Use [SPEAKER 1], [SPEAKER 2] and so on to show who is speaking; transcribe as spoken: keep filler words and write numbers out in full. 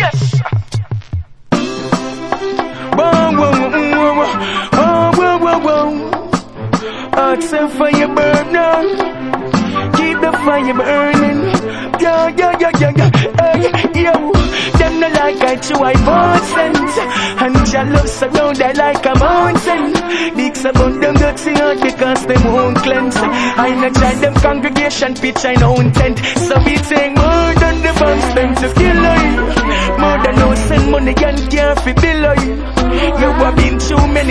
[SPEAKER 1] Yes. Whoa, whoa, whoa, whoa, whoa, whoa, whoa. Hearts and fire burn now. Keep the fire burning. Yo, yo, yo, yo, yo. Hey, yo. Them no like I chew I sense. And your love surround I like a mountain. Dicks about them dirty heart because them won't cleanse. I not try them congregation pitch I no intent. So we take more than the bombs spent to kill I. More than no send money and care for bill I. You have been too many